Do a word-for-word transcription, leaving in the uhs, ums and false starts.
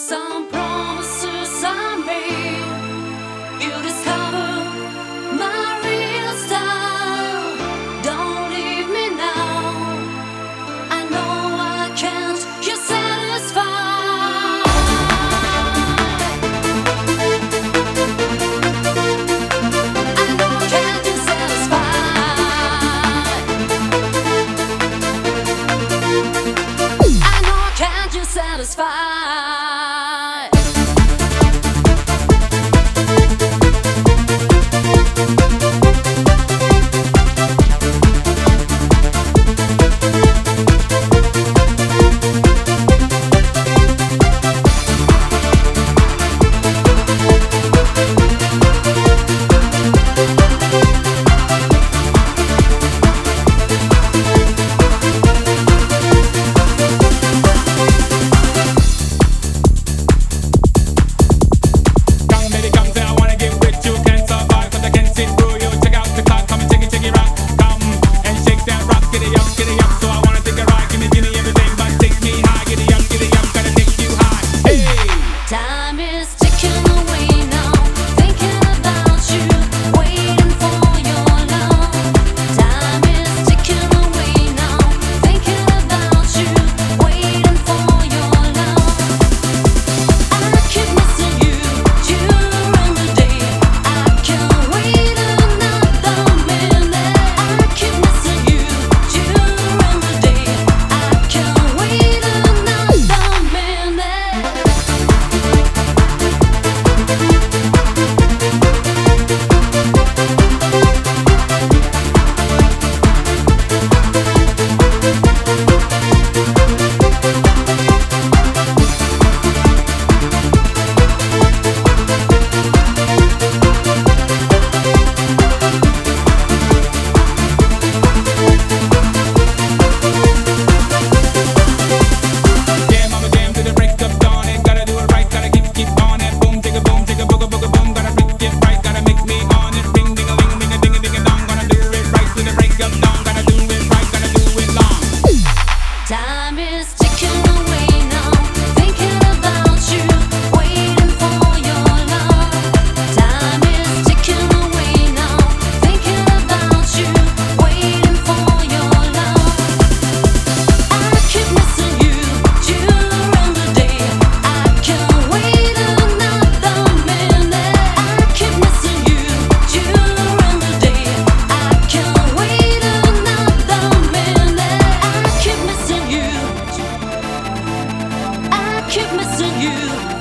Some promises I made, you discover my real style. Don't leave me now. I know I can't, you're satisfied. I know I can't, you're satisfied. I know I can't, you're satisfied. Time is ticking away now, thinking about you, waiting for your love. Time is ticking away now, thinking about you, waiting for your love. I keep missing you during the day. I can't wait another minute. I keep missing you during the day. I can't wait another minute. I keep missing you. I keep missing you.